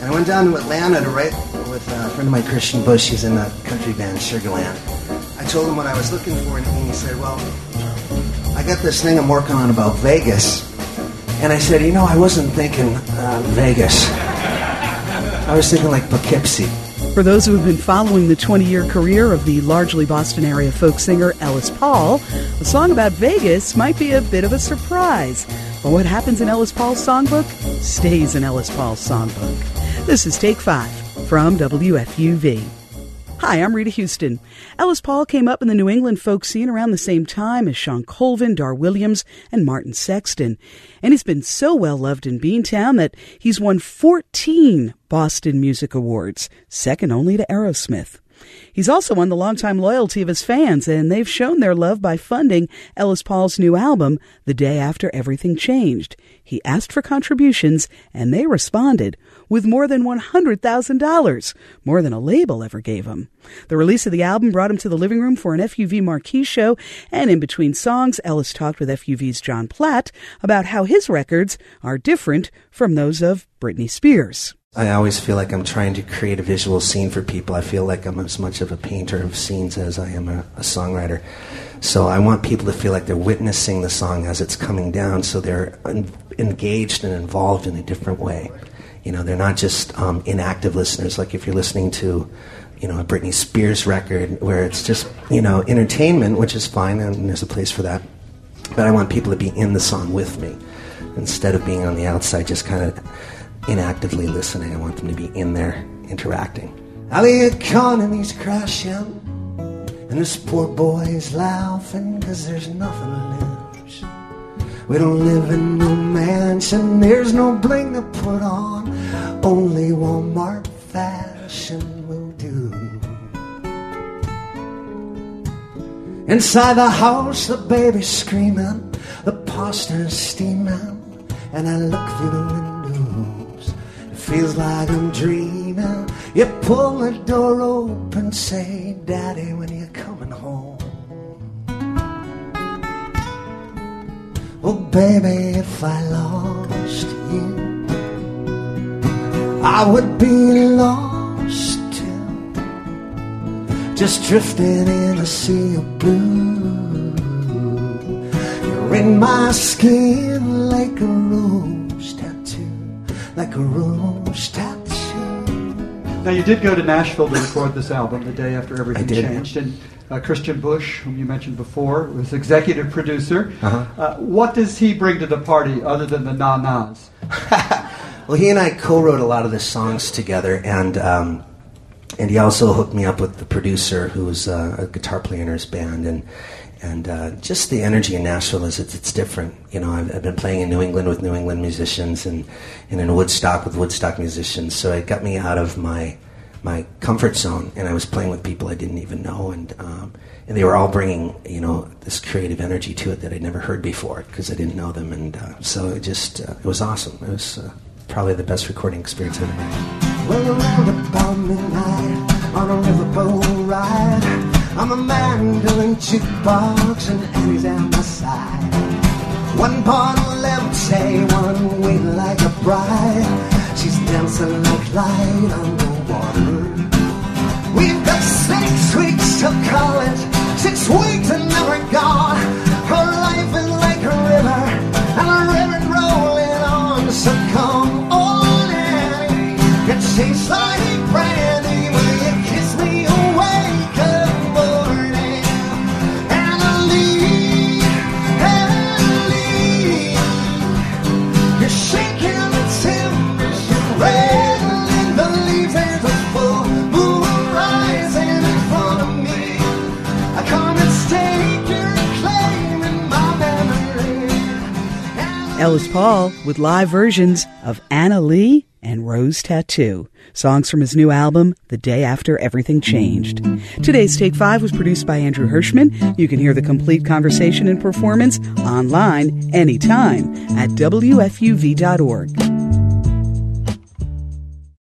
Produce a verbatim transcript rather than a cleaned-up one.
I went down to Atlanta to write with a friend of mine, Christian Bush. He's in the country band Sugarland. I told him what I was looking for, and he said, well, I got this thing I'm working on about Vegas. And I said, you know, I wasn't thinking uh, Vegas. I was thinking like Poughkeepsie. For those who have been following the twenty-year career of the largely Boston-area folk singer Ellis Paul, a song about Vegas might be a bit of a surprise. But what happens in Ellis Paul's songbook stays in Ellis Paul's songbook. This is Take Five from W F U V. Hi, I'm Rita Houston. Ellis Paul came up in the New England folk scene around the same time as Shawn Colvin, Dar Williams, and Martin Sexton. And he's been so well loved in Beantown that he's won fourteen Boston Music Awards, second only to Aerosmith. He's also won the longtime loyalty of his fans, and they've shown their love by funding Ellis Paul's new album, The Day After Everything Changed. He asked for contributions, and they responded with more than one hundred thousand dollars, more than a label ever gave him. The release of the album brought him to the living room for an F U V marquee show, and in between songs, Ellis talked with F U V's John Platt about how his records are different from those of Britney Spears. I always feel like I'm trying to create a visual scene for people. I feel like I'm as much of a painter of scenes as I am a, a songwriter. So I want people to feel like they're witnessing the song as it's coming down, so they're un- engaged and involved in a different way. You know, they're not just um, inactive listeners, like if you're listening to, you know, a Britney Spears record where it's just, you know, entertainment, which is fine, and there's a place for that. But I want people to be in the song with me instead of being on the outside, just kind of inactively listening. I want them to be in there interacting. Now the economy's crashing and this poor boy is laughing because there's nothing to lose. We don't live in no mansion, there's no bling to put on, only Walmart fashion will do. Inside the house the baby's screaming, the pasta's steaming, and I look through the window. Feels like I'm dreaming. You pull the door open, say, Daddy, when you coming home? Oh, baby, if I lost you, I would be lost too, just drifting in a sea of blue. You're in my skin like a rose tattoo, like a rose tattoo. Now, you did go to Nashville to record this album, The Day After Everything did, Changed, and uh, Christian Bush, whom you mentioned before, was executive producer. Uh-huh. Uh, what does he bring to the party other than the na-nas? Well, he and I co-wrote a lot of the songs together, and um, and he also hooked me up with the producer, who was uh, a guitar player in his band, and And uh, just the energy in Nashville is it's, it's different. You know, I've, I've been playing in New England with New England musicians and, and in Woodstock with Woodstock musicians. So it got me out of my my comfort zone, and I was playing with people I didn't even know, and um, and they were all bringing, you know, this creative energy to it that I'd never heard before because I didn't know them, and uh, so it just uh, it was awesome. It was uh, probably the best recording experience I've ever had. Well, around about midnight on a riverboat ride, I'm a man doing jukebox and Annie's at my side. One bottle lemonade, one waiting like a bride. She's dancing like light on the water. We've got six weeks till college, six weeks and never gone. Her life is like a river, and the river's rolling on. So come on, Annie, it tastes like brandy. Will you kiss me away? Ellis Paul with live versions of Anna Lee and Rose Tattoo, songs from his new album, The Day After Everything Changed. Today's Take Five was produced by Andrew Hirschman. You can hear the complete conversation and performance online anytime at W F U V dot org.